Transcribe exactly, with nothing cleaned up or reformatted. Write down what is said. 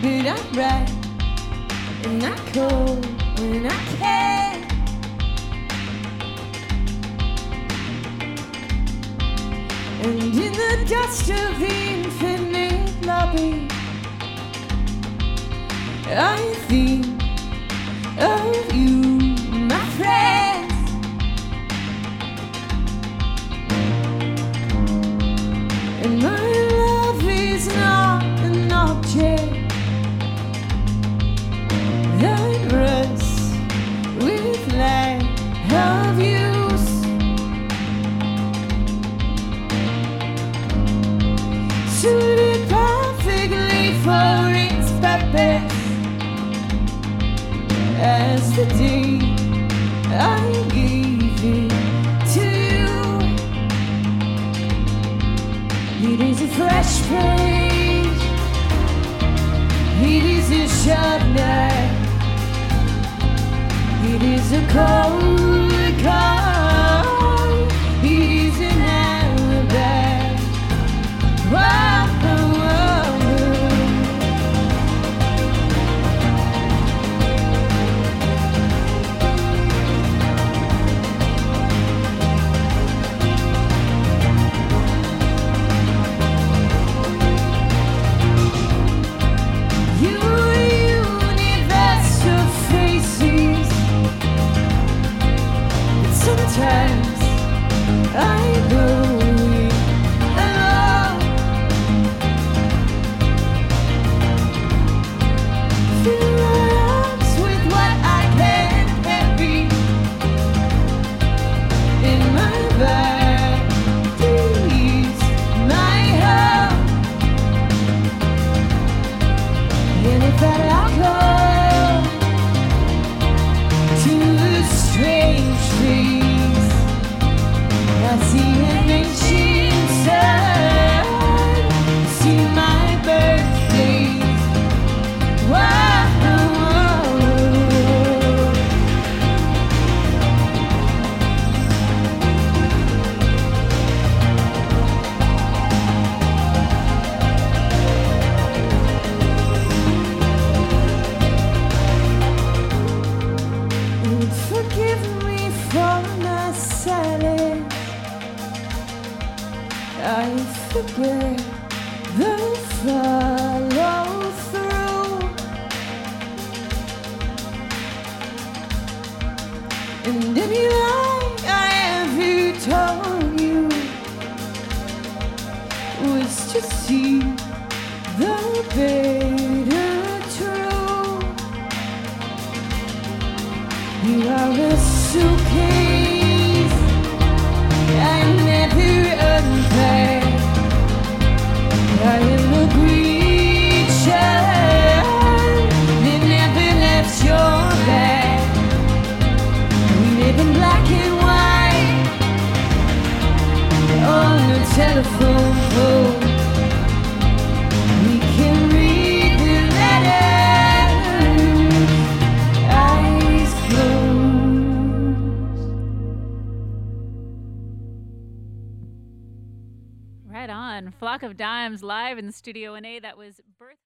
but I'm right, and I call when I can. And in the dust of the infinite lobby, I think of you, my friends. And my love is not an object that rests with lack of use. Suited perfectly for its purpose, as the day I gave it to you. It is a fresh page, it is a sharp knife, it is a cold call, it is an alibi. Whoa, whoa, whoa. Sometimes I go alone, fill my arms with what I can't carry in my body's my home. And if I lock on to a strange tree, I see an ancient sun, see my birthplace. Whoa, and forgive me for my silence. I forget the follow through, and any lie I ever told you was to see the better true. You are a suitcase I never unpacked. I am a creature that never left your back. We live in black and white on the telephone pole. We can read the letters, eyes closed. Right on. Flock of Dimes live in Studio N A. That was Birth.